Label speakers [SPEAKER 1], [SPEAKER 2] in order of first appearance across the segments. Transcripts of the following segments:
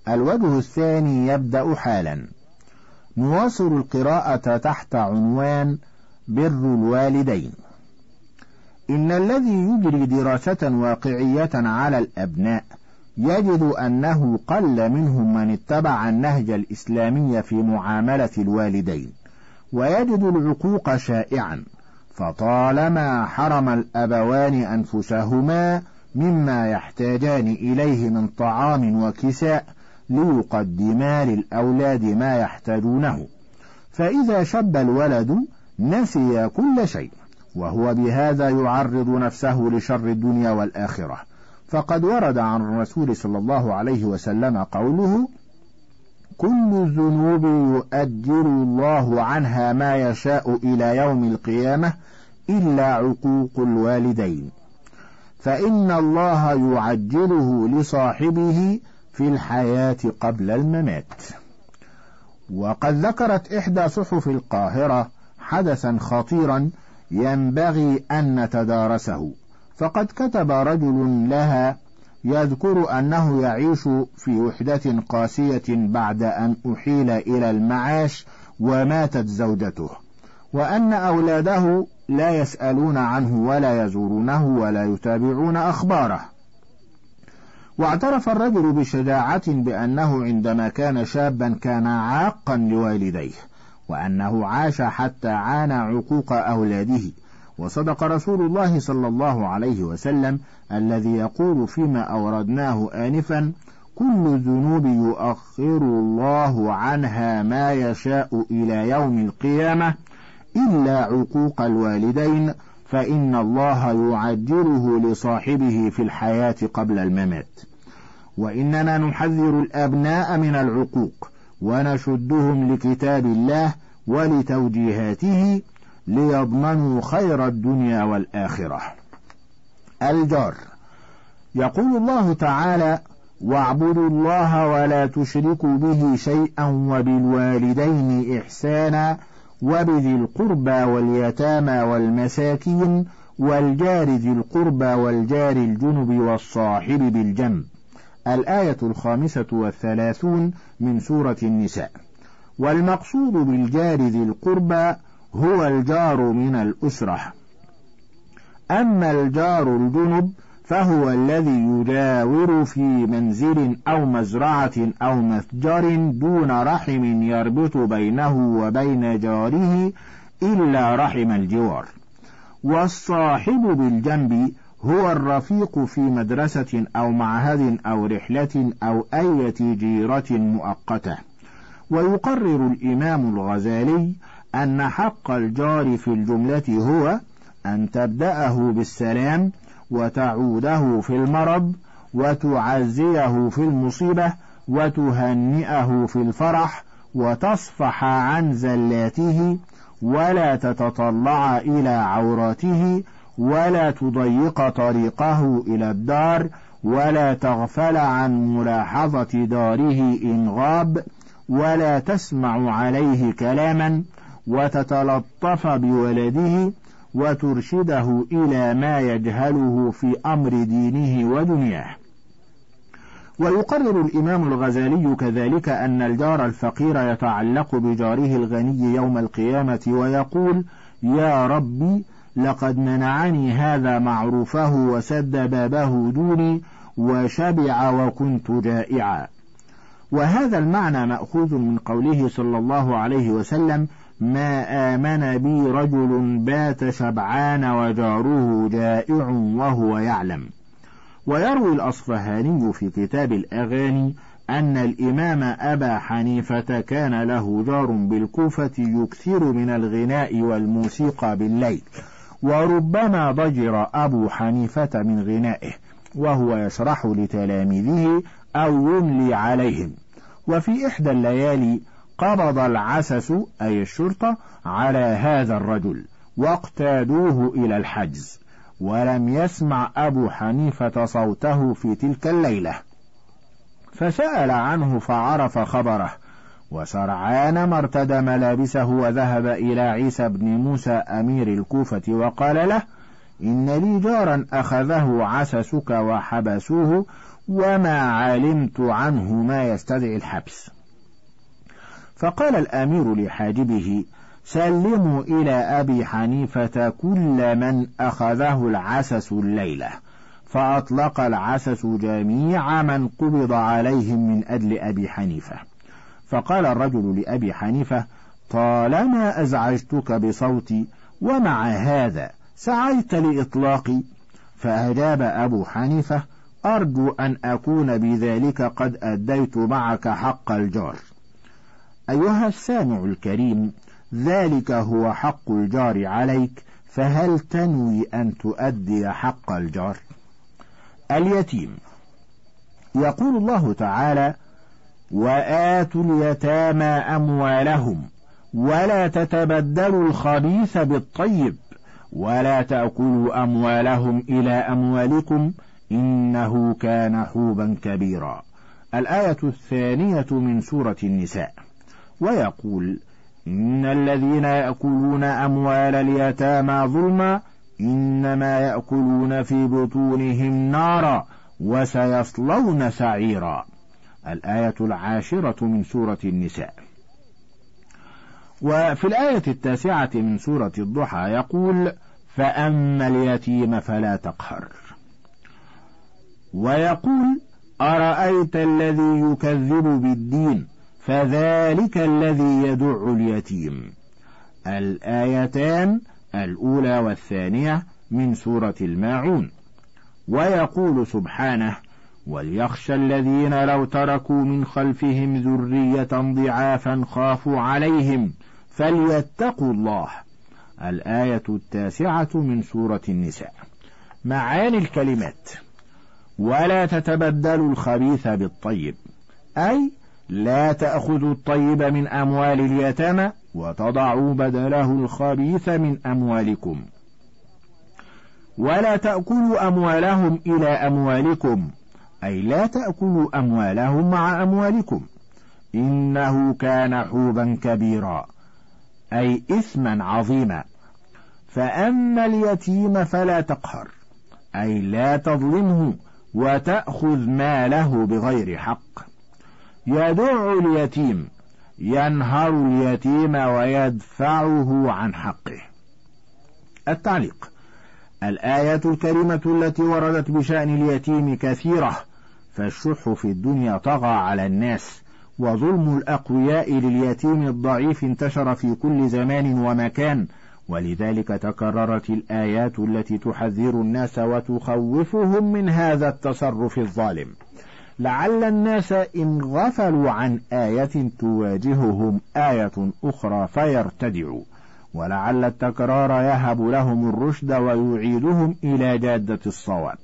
[SPEAKER 1] الوجه الثاني يبدأ حالا. نواصل القراءة تحت عنوان بر الوالدين. إن الذي يجري دراسة واقعية على الأبناء يجد أنه قل منهم من اتبع النهج الإسلامي في معاملة الوالدين، ويجد العقوق شائعا، فطالما حرم الأبوان أنفسهما مما يحتاجان إليه من طعام وكساء ليقدما للأولاد ما يحتاجونه، فإذا شب الولد نسي كل شيء، وهو بهذا يعرض نفسه لشر الدنيا والآخرة. فقد ورد عن الرسول صلى الله عليه وسلم قوله: كل الذنوب يؤجر الله عنها ما يشاء إلى يوم القيامة إلا عقوق الوالدين، فإن الله يعجله لصاحبه في الحياة قبل الممات. وقد ذكرت إحدى صحف القاهرة حدثا خطيرا ينبغي أن نتدارسه، فقد كتب رجل لها يذكر أنه يعيش في وحدة قاسية بعد أن أحيل إلى المعاش وماتت زوجته، وأن أولاده لا يسألون عنه ولا يزورونه ولا يتابعون أخباره. واعترف الرجل بشجاعة بأنه عندما كان شابا كان عاقا لوالديه، وأنه عاش حتى عانى عقوق أولاده. وصدق رسول الله صلى الله عليه وسلم الذي يقول فيما أوردناه آنفا: كل الذنوب يؤخر الله عنها ما يشاء إلى يوم القيامة إلا عقوق الوالدين، فإن الله يعجله لصاحبه في الحياة قبل الممات. وإننا نحذر الأبناء من العقوق ونشدهم لكتاب الله ولتوجيهاته ليضمنوا خير الدنيا والآخرة. الجار. يقول الله تعالى: واعبدوا الله ولا تشركوا به شيئا وبالوالدين إحسانا وبذي القربى واليتامى والمساكين والجار ذي القربى والجار الجنب والصاحب بالجنب. الآية 35 من سورة النساء. والمقصود بالجار ذي القربى هو الجار من الأسرة. أما الجار الجنب فهو الذي يجاور في منزل أو مزرعة أو متجر دون رحم يربط بينه وبين جاره إلا رحم الجوار. والصاحب بالجنب هو الرفيق في مدرسة أو معهد أو رحلة أو أية جيرة مؤقتة. ويقرر الإمام الغزالي أن حق الجار في الجملة هو أن تبدأه بالسلام وتعوده في المرض وتعزيه في المصيبة وتهنئه في الفرح وتصفح عن زلاته ولا تتطلع إلى عوراته ولا تضيق طريقه إلى الدار ولا تغفل عن ملاحظة داره إن غاب ولا تسمع عليه كلاما وتتلطف بولده وترشده إلى ما يجهله في أمر دينه ودنياه. ويقرر الإمام الغزالي كذلك أن الجار الفقير يتعلق بجاره الغني يوم القيامة ويقول: يا ربي لقد منعني هذا معروفه وسد بابه دوني وشبع وكنت جائعا. وهذا المعنى مأخوذ من قوله صلى الله عليه وسلم: ما آمن بي رجل بات شبعان وجاره جائع وهو يعلم. ويروي الأصفهاني في كتاب الأغاني أن الإمام أبا حنيفة كان له جار بالكوفة يكثر من الغناء والموسيقى بالليل، وربما ضجر أبو حنيفة من غنائه وهو يشرح لتلاميذه أو يملي عليهم. وفي إحدى الليالي قبض العسس أي الشرطة على هذا الرجل واقتادوه إلى الحجز، ولم يسمع أبو حنيفة صوته في تلك الليلة، فسأل عنه فعرف خبره، وسرعان ما ارتدى ملابسه وذهب إلى عيسى بن موسى أمير الكوفة وقال له: إن لي جارا أخذه عسسك وحبسوه وما علمت عنه ما يستدعي الحبس. فقال الأمير لحاجبه: سلموا إلى أبي حنيفة كل من أخذه العسس الليلة. فأطلق العسس جميع من قبض عليهم من أجل أبي حنيفة. فقال الرجل لأبي حنيفة: طالما أزعجتك بصوتي ومع هذا سعيت لإطلاقي. فأجاب أبو حنيفة: أرجو أن أكون بذلك قد أديت معك حق الجار. أيها السامع الكريم، ذلك هو حق الجار عليك، فهل تنوي أن تؤدي حق الجار؟ اليتيم. يقول الله تعالى: وآتوا اليتامى أموالهم ولا تتبدلوا الخبيث بالطيب ولا تأكلوا أموالهم إلى أموالكم إنه كان حوبا كبيرا. الآية 2 من سورة النساء. ويقول: إن الذين يأكلون أموال اليتامى ظلما إنما يأكلون في بطونهم نارا وسيصلون سعيرا. الآية 10 من سورة النساء. وفي الآية 9 من سورة الضحى يقول: فأما اليتيم فلا تقهر. ويقول: أرأيت الذي يكذب بالدين فذلك الذي يدع اليتيم. الآيتان الأولى والثانية من سورة الماعون. ويقول سبحانه: وليخشى الذين لو تركوا من خلفهم ذرية ضعافا خافوا عليهم فليتقوا الله. الآية 9 من سورة النساء. معاني الكلمات: ولا تتبدلوا الخبيث بالطيب، أي لا تأخذوا الطيب من أموال اليتامى وتضعوا بدله الخبيث من أموالكم. ولا تأكلوا أموالهم إلى أموالكم، أي لا تأكلوا أموالهم مع أموالكم. إنه كان حوبا كبيرا، أي إثما عظيما. فأما اليتيم فلا تقهر، أي لا تظلمه وتأخذ ماله بغير حق. يدع اليتيم، ينهر اليتيم ويدفعه عن حقه. التعليق: الآية الكريمة التي وردت بشأن اليتيم كثيرة، فالشح في الدنيا طغى على الناس، وظلم الأقوياء لليتيم الضعيف انتشر في كل زمان ومكان، ولذلك تكررت الآيات التي تحذر الناس وتخوفهم من هذا التصرف الظالم، لعل الناس إن غفلوا عن آية تواجههم آية أخرى فيرتدعوا، ولعل التكرار يهب لهم الرشد ويعيدهم إلى جادة الصواب.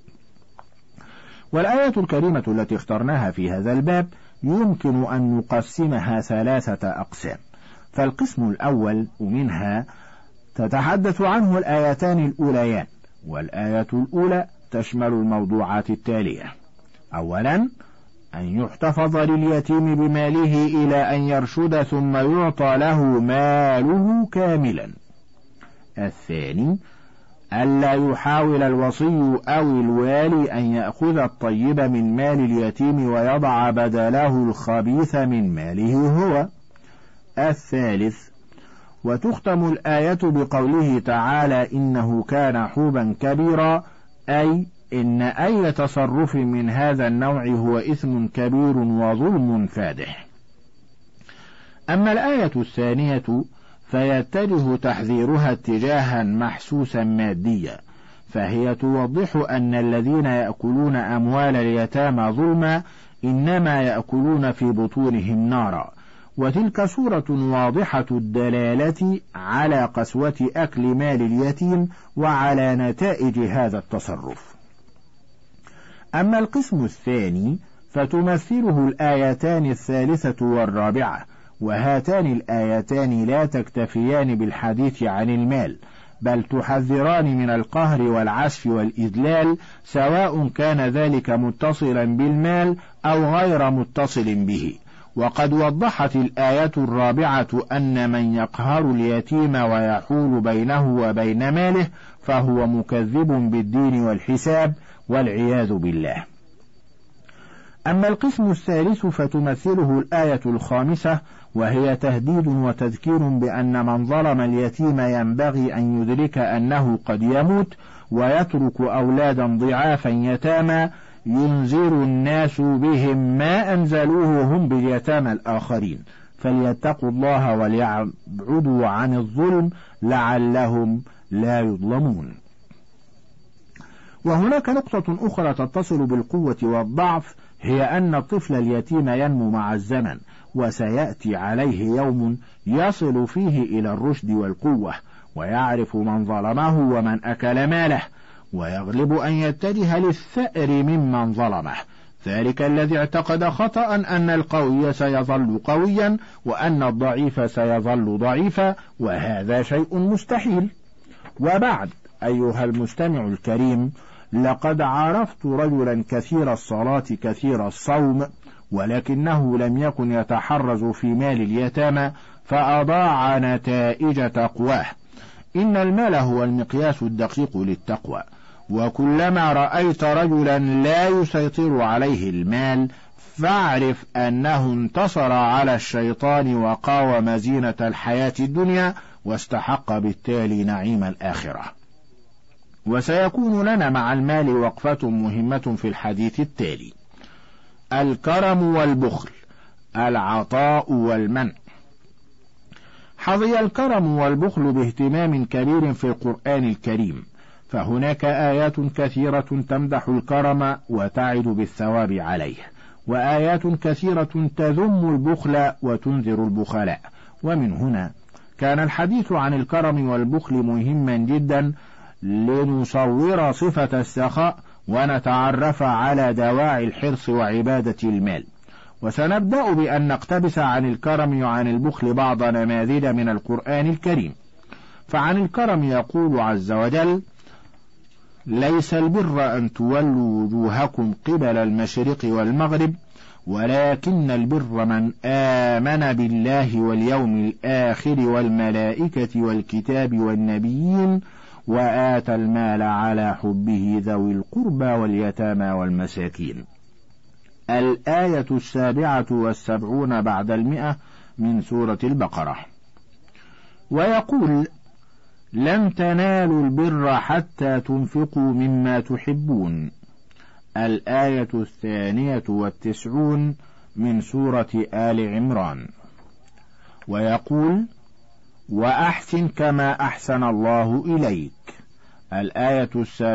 [SPEAKER 1] والآية الكريمة التي اخترناها في هذا الباب يمكن أن نقسمها 3 أقسام. فالقسم الأول منها تتحدث عنه الآيتان الأوليان، والآية الأولى تشمل الموضوعات التالية: أولا، أن يحتفظ لليتيم بماله إلى أن يرشد ثم يعطى له ماله كاملا. الثاني، ألا يحاول الوصي أو الوالي أن يأخذ الطيب من مال اليتيم ويضع بدله الخبيث من ماله هو. الثالث، وتختم الآية بقوله تعالى: إنه كان حوبا كبيرا، أي إن أي تصرف من هذا النوع هو إثم كبير وظلم فادح. أما الآية الثانية فيتجه تحذيرها اتجاها محسوسا ماديا، فهي توضح أن الذين يأكلون أموال اليتامى ظلما إنما يأكلون في بطونهم نارا، وتلك صورة واضحة الدلالة على قسوة أكل مال اليتيم وعلى نتائج هذا التصرف. أما القسم الثاني فتمثله الآيتان 3 و4، وهاتان الآيتان لا تكتفيان بالحديث عن المال، بل تحذران من القهر والعسف والإذلال، سواء كان ذلك متصلا بالمال أو غير متصل به. وقد وضحت الآية 4 أن من يقهر اليتيم ويحول بينه وبين ماله فهو مكذب بالدين والحساب والعياذ بالله. أما القسم الثالث فتمثله الآية 5، وهي تهديد وتذكير بأن من ظلم اليتيم ينبغي أن يدرك أنه قد يموت ويترك أولادا ضعافا يتامى ينذر الناس بهم ما أنزلوه هم باليتامى الآخرين، فليتقوا الله وليبعدوا عن الظلم لعلهم لا يظلمون. وهناك نقطة أخرى تتصل بالقوة والضعف، هي أن الطفل اليتيم ينمو مع الزمن، وسيأتي عليه يوم يصل فيه إلى الرشد والقوة، ويعرف من ظلمه ومن أكل ماله، ويغلب أن يتجه للثأر ممن ظلمه، ذلك الذي اعتقد خطأ أن القوي سيظل قويا وأن الضعيف سيظل ضعيفا، وهذا شيء مستحيل. وبعد أيها المستمع الكريم، لقد عرفت رجلا كثير الصلاة كثير الصوم، ولكنه لم يكن يتحرز في مال اليتامى فأضاع نتائج تقواه. إن المال هو المقياس الدقيق للتقوى، وكلما رأيت رجلا لا يسيطر عليه المال فاعرف أنه انتصر على الشيطان وقاوم زينة الحياة الدنيا واستحق بالتالي نعيم الآخرة. وسيكون لنا مع المال وقفة مهمة في الحديث التالي: الكرم والبخل، العطاء والمنع. حظي الكرم والبخل باهتمام كبير في القرآن الكريم، فهناك آيات كثيرة تمدح الكرم وتعد بالثواب عليه، وآيات كثيرة تذم البخل وتنذر البخلاء. ومن هنا كان الحديث عن الكرم والبخل مهما جدا لنصور صفة السخاء ونتعرف على دواعي الحرص وعبادة المال. وسنبدأ بأن نقتبس عن الكرم وعن البخل بعض نماذج من القرآن الكريم. فعن الكرم يقول عز وجل: ليس البر أن تولوا وجوهكم قبل المشرق والمغرب ولكن البر من آمن بالله واليوم الآخر والملائكة والكتاب والنبيين وآتى المال على حبه ذوي القربى واليتامى والمساكين. الآية 77 بعد 100 من سورة البقرة. ويقول: لن تنالوا البر حتى تنفقوا مما تحبون. الآية 92 من سورة آل عمران. ويقول: وأحسن كما أحسن الله إليك. الآية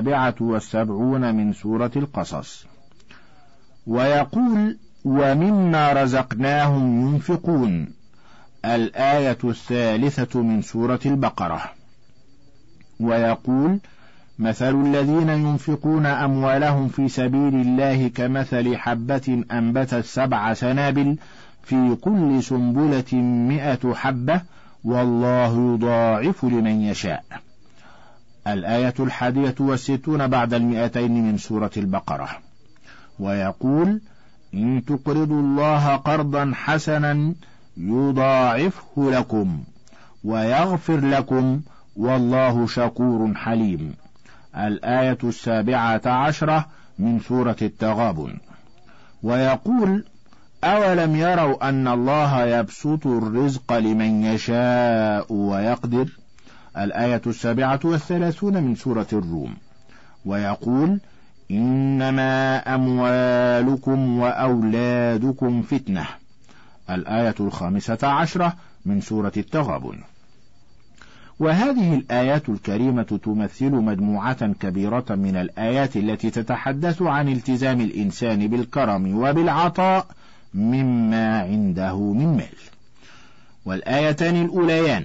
[SPEAKER 1] 77 من سورة القصص. ويقول: ومما رزقناهم ينفقون. الآية 3 من سورة البقرة. ويقول: مثل الذين ينفقون أموالهم في سبيل الله كمثل حبة أنبتت 7 سنابل في كل سنبلة 100 حبة والله يضاعف لمن يشاء. الآية 61 بعد 200 من سورة البقرة. ويقول: إن تقرضوا الله قرضا حسنا يضاعفه لكم ويغفر لكم والله شكور حليم. الآية 17 من سورة التغابن. ويقول: أولم يروا أن الله يبسط الرزق لمن يشاء ويقدر. الآية 37 من سورة الروم. ويقول: إنما أموالكم وأولادكم فتنة. الآية 15 من سورة التغابن. وهذه الآيات الكريمة تمثل مجموعة كبيرة من الآيات التي تتحدث عن التزام الإنسان بالكرم وبالعطاء مما عنده من مال. والآيتان الأوليان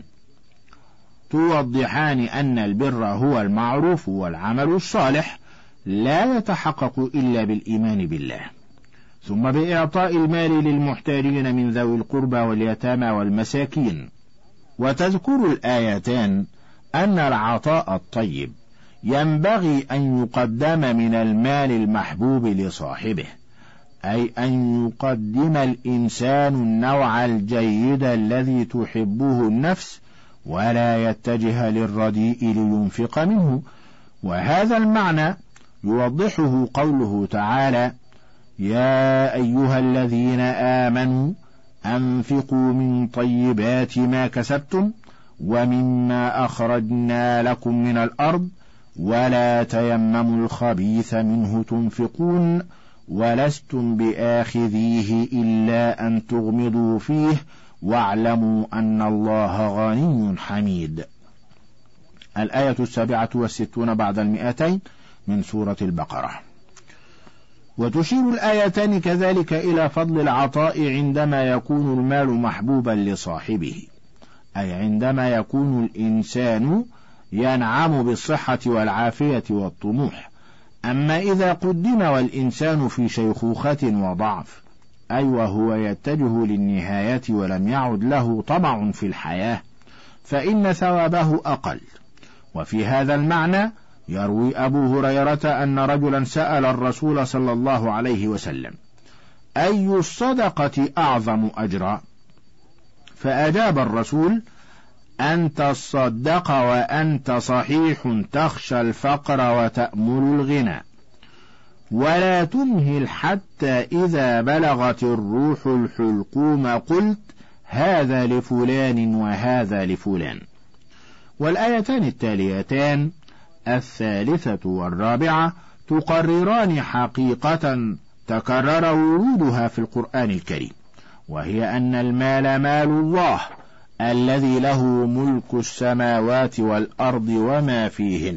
[SPEAKER 1] توضحان أن البر هو المعروف والعمل الصالح لا يتحقق إلا بالإيمان بالله، ثم بإعطاء المال للمحتاجين من ذوي القربى واليتامى والمساكين. وتذكر الآيتان أن العطاء الطيب ينبغي أن يقدم من المال المحبوب لصاحبه، أي أن يقدم الإنسان النوع الجيد الذي تحبه النفس ولا يتجه للرديء لينفق منه. وهذا المعنى يوضحه قوله تعالى: يا أيها الذين آمنوا أنفقوا من طيبات ما كسبتم ومما أخرجنا لكم من الأرض ولا تيمموا الخبيث منه تنفقون ولستم بآخذيه إلا أن تغمضوا فيه واعلموا أن الله غني حميد. الآية 67 بعد 200 من سورة البقرة. وتشير الآيتان كذلك إلى فضل العطاء عندما يكون المال محبوبا لصاحبه، أي عندما يكون الإنسان ينعم بالصحة والعافية والطموح. أما إذا قدم والإنسان في شيخوخة وضعف، أي وهو يتجه للنهاية ولم يعد له طمع في الحياة، فإن ثوابه أقل. وفي هذا المعنى يروي أبو هريرة أن رجلا سأل الرسول صلى الله عليه وسلم: أي الصدقة أعظم أجرا؟ فأجاب الرسول: أن تصدق وأنت صحيح تخشى الفقر وتأمل الغنى، ولا تمهل حتى إذا بلغت الروح الحلقوم قلت هذا لفلان وهذا لفلان. والآيتان التاليتان الثالثة والرابعة تقرران حقيقة تكرر ورودها في القرآن الكريم، وهي أن المال مال الله الذي له ملك السماوات والأرض وما فيهن،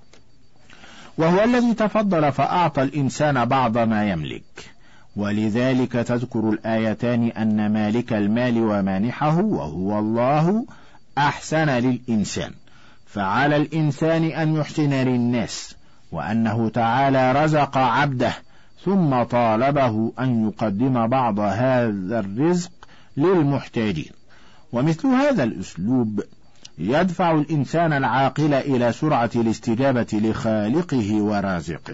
[SPEAKER 1] وهو الذي تفضل فأعطى الإنسان بعض ما يملك. ولذلك تذكر الآيتان أن مالك المال ومانحه وهو الله أحسن للإنسان، فعلى الإنسان أن يحسن للناس، وأنه تعالى رزق عبده ثم طالبه أن يقدم بعض هذا الرزق للمحتاجين. ومثل هذا الأسلوب يدفع الإنسان العاقل إلى سرعة الاستجابة لخالقه ورازقه.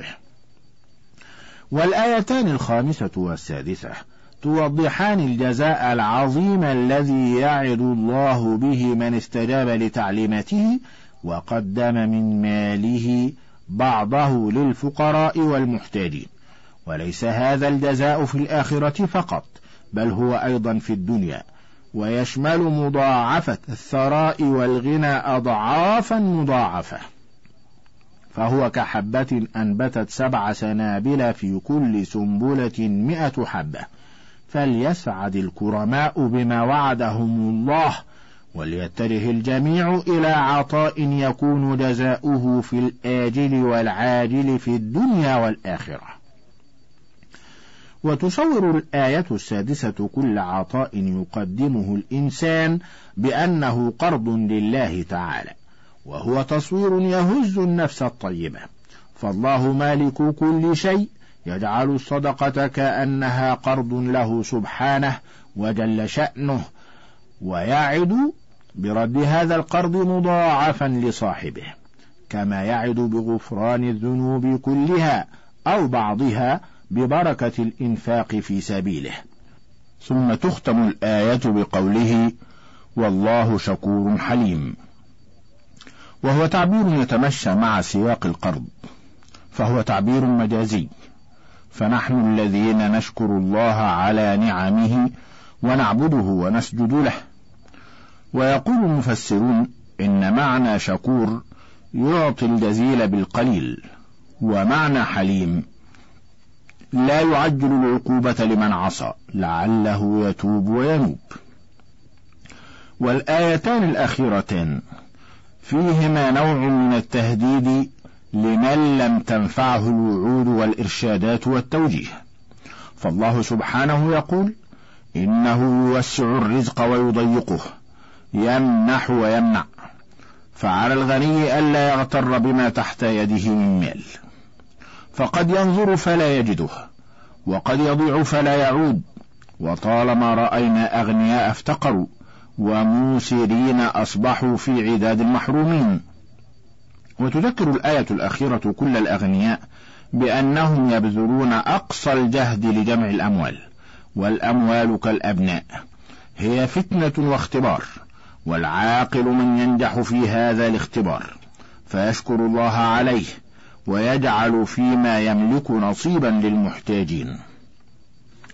[SPEAKER 1] والآيتان الخامسة والسادسة توضحان الجزاء العظيم الذي يعد الله به من استجاب لتعليماته وقدم من ماله بعضه للفقراء والمحتاجين. وليس هذا الجزاء في الآخرة فقط، بل هو أيضا في الدنيا، ويشمل مضاعفة الثراء والغنى أضعافا مضاعفة، فهو كحبة أنبتت 7 سنابل في كل سنبلة 100 حبة. فليسعد الكرماء بما وعدهم الله، وليتجه الجميع إلى عطاء يكون جزاؤه في الآجل والعاجل في الدنيا والآخرة. وتصور الآية السادسة كل عطاء يقدمه الإنسان بأنه قرض لله تعالى، وهو تصوير يهز النفس الطيبة، فالله مالك كل شيء يجعل الصدقة كأنها قرض له سبحانه وجل شأنه، ويعد برد هذا القرض مضاعفا لصاحبه، كما يعد بغفران الذنوب كلها أو بعضها ببركة الإنفاق في سبيله. ثم تختم الآية بقوله: والله شكور حليم، وهو تعبير يتمشى مع سياق القرض، فهو تعبير مجازي، فنحن الذين نشكر الله على نعمه ونعبده ونسجد له. ويقول المفسرون إن معنى شكور يعطي الجزيل بالقليل، ومعنى حليم لا يعجل العقوبة لمن عصى لعله يتوب وينوب. والآيتان الأخيرتان فيهما نوع من التهديد لمن لم تنفعه الوعود والإرشادات والتوجيه، فالله سبحانه يقول: إنه يوسع الرزق ويضيقه، يمنح ويمنع، فعلى الغني ألا يغتر بما تحت يده من مال، فقد ينظر فلا يجده، وقد يضيع فلا يعود، وطالما رأينا أغنياء افتقروا وموسرين أصبحوا في عداد المحرومين. وتذكر الآية الأخيرة كل الأغنياء بأنهم يبذلون أقصى الجهد لجمع الأموال، والأموال كالأبناء هي فتنة واختبار، والعاقل من ينجح في هذا الاختبار فيشكر الله عليه ويجعل فيما يملك نصيبا للمحتاجين.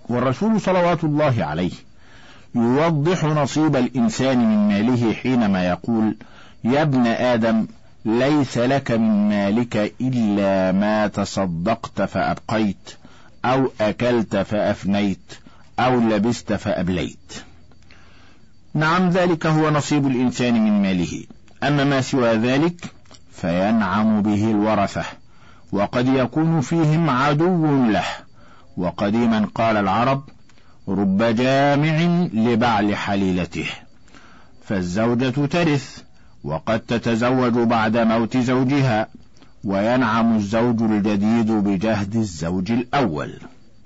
[SPEAKER 2] والرسول صلوات الله عليه يوضح نصيب الإنسان من ماله حينما يقول: يا ابن آدم ليس لك من مالك إلا ما تصدقت فأبقيت، أو أكلت فأفنيت، أو لبست فأبليت. نعم، ذلك هو نصيب الإنسان من ماله. أما ما سوى ذلك فينعم به الورثة، وقد يكون فيهم عدو له. وقديما قال العرب: رب جامع لبعل حليلته. فالزوجة ترث وقد تتزوج بعد موت زوجها، وينعم الزوج الجديد بجهد الزوج الأول.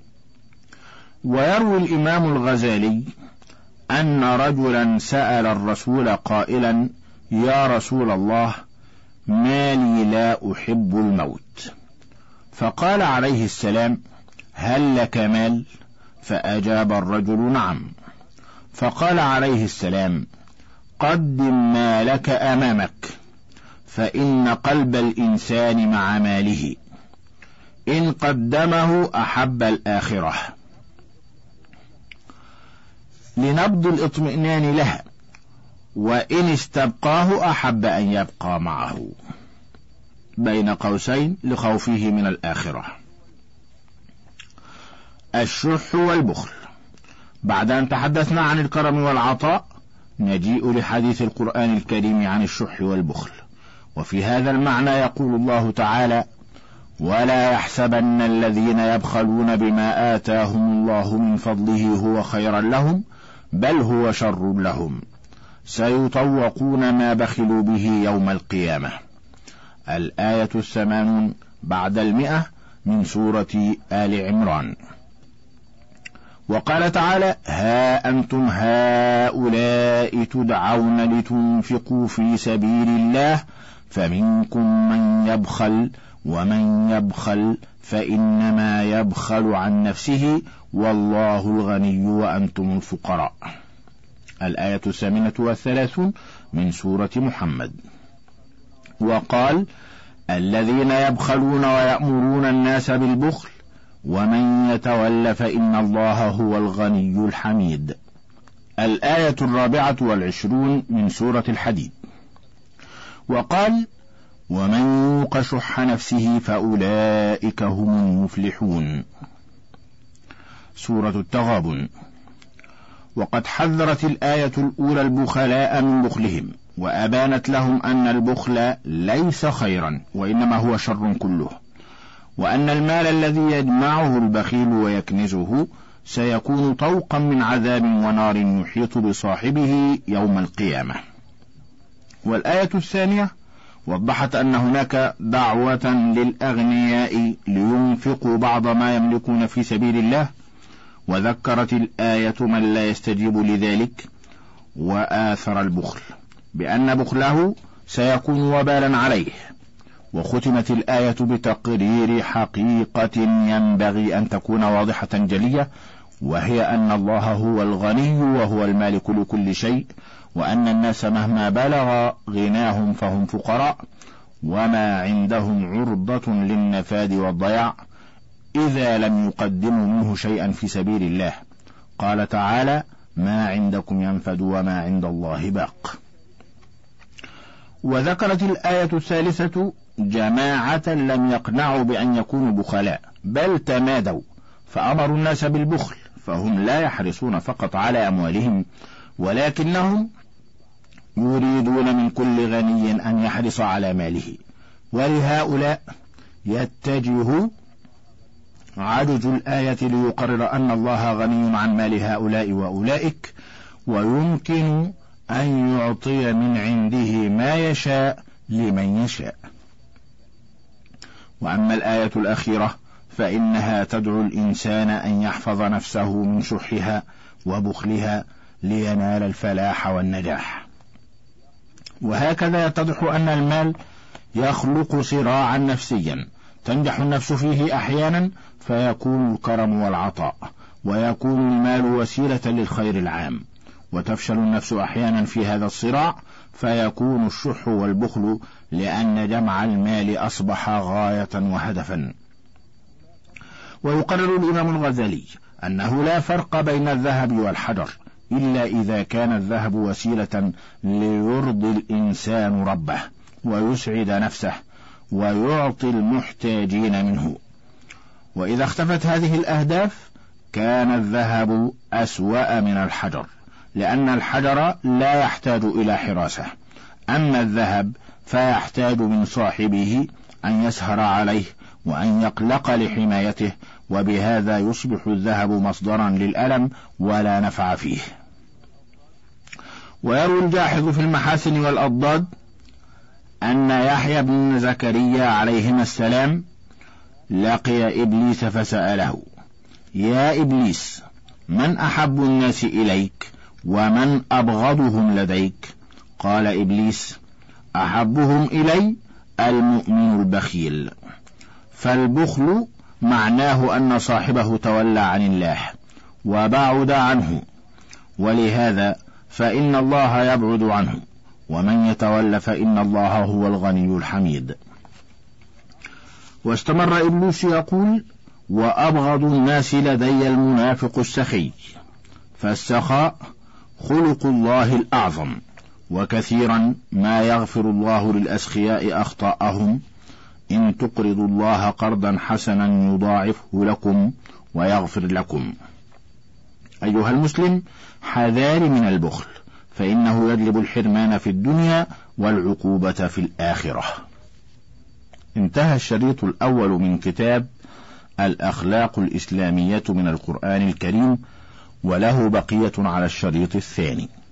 [SPEAKER 2] ويروي الإمام الغزالي أن رجلا سأل الرسول قائلا: يا رسول الله، ما لي لا أحب الموت؟ فقال عليه السلام: هل لك مال؟ فأجاب الرجل: نعم. فقال عليه السلام: قدم مالك أمامك، فإن قلب الإنسان مع ماله، إن قدمه أحب الآخرة لنبض الاطمئنان لها، وإن استبقاه أحب أن يبقى معه، بين قوسين لخوفه من الآخرة. الشح والبخل. بعد أن تحدثنا عن الكرم والعطاء، نجيء لحديث القرآن الكريم عن الشح والبخل. وفي هذا المعنى يقول الله تعالى: ولا يحسبن الذين يبخلون بما آتاهم الله من فضله هو خيرا لهم، بل هو شر لهم، سيطوقون ما بخلوا به يوم القيامة. الآية 80 بعد 100 من سورة آل عمران. وقال تعالى: ها أنتم هؤلاء تدعون لتنفقوا في سبيل الله فمنكم من يبخل، ومن يبخل فإنما يبخل عن نفسه، والله الغني وأنتم الفقراء. الآية 38 من سورة محمد. وقال: الذين يبخلون ويأمرون الناس بالبخل ومن يتول فإن الله هو الغني الحميد. الآية 24 من سورة الحديد. وقال: ومن يوق شح نفسه فأولئك هم المفلحون. سورة التغابن. وقد حذرت الآية الأولى البخلاء من بخلهم، وأبانت لهم أن البخل ليس خيرا، وإنما هو شر كله، وأن المال الذي يجمعه البخيل ويكنزه سيكون طوقا من عذاب ونار يحيط بصاحبه يوم القيامة. والآية الثانية وضحت أن هناك دعوة للأغنياء لينفقوا بعض ما يملكون في سبيل الله، وذكرت الآية من لا يستجيب لذلك وآثر البخل بأن بخله سيكون وبالا عليه. وختمت الآية بتقرير حقيقة ينبغي أن تكون واضحة جلية، وهي أن الله هو الغني وهو المالك لكل شيء، وأن الناس مهما بلغ غناهم فهم فقراء، وما عندهم عرضة للنفاد والضياع إذا لم يقدموا منه شيئا في سبيل الله. قال تعالى: ما عندكم ينفد وما عند الله باق. وذكرت الآية الثالثة جماعة لم يقنعوا بأن يكونوا بخلاء، بل تمادوا فأمروا الناس بالبخل، فهم لا يحرصون فقط على أموالهم، ولكنهم يريدون من كل غني أن يحرص على ماله. ولهؤلاء يتجه عدج الآية ليقرر أن الله غني عن مال هؤلاء وأولئك، ويمكن أن يعطي من عنده ما يشاء لمن يشاء. وأما الآية الأخيرة فإنها تدعو الإنسان أن يحفظ نفسه من شحها وبخلها لينال الفلاح والنجاح. وهكذا يتضح أن المال يخلق صراعا نفسيا تنجح النفس فيه أحيانا فيكون الكرم والعطاء، ويكون المال وسيلة للخير العام، وتفشل النفس أحيانا في هذا الصراع فيكون الشح والبخل، لأن جمع المال أصبح غاية وهدفا. ويقرر الإمام الغزالي أنه لا فرق بين الذهب والحجر إلا إذا كان الذهب وسيلة ليرضي الإنسان ربه ويسعد نفسه ويعطي المحتاجين منه، وإذا اختفت هذه الأهداف كان الذهب أسوأ من الحجر، لأن الحجر لا يحتاج إلى حراسة، أما الذهب فيحتاج من صاحبه أن يسهر عليه وأن يقلق لحمايته، وبهذا يصبح الذهب مصدرا للألم ولا نفع فيه. ويروي الجاحظ في المحاسن والأضداد أن يحيى بن زكريا عليهما السلام لقي إبليس فسأله: يا إبليس، من أحب الناس إليك ومن أبغضهم لديك؟ قال إبليس: أحبهم إلي المؤمن البخيل. فالبخل معناه أن صاحبه تولى عن الله وبعد عنه، ولهذا فإن الله يبعد عنه، ومن يتولى فإن الله هو الغني الحميد. واستمر إبليس يقول: وأبغض الناس لدي المنافق السخي. فالسخاء خلق الله الأعظم، وكثيرا ما يغفر الله للأسخياء أخطاءهم: إن تقرضوا الله قرضا حسنا يضاعفه لكم ويغفر لكم. أيها المسلم، حذار من البخل، فإنه يجلب الحرمان في الدنيا والعقوبة في الآخرة. انتهى الشريط الأول من كتاب الأخلاق الإسلامية من القرآن الكريم، وله بقية على الشريط الثاني.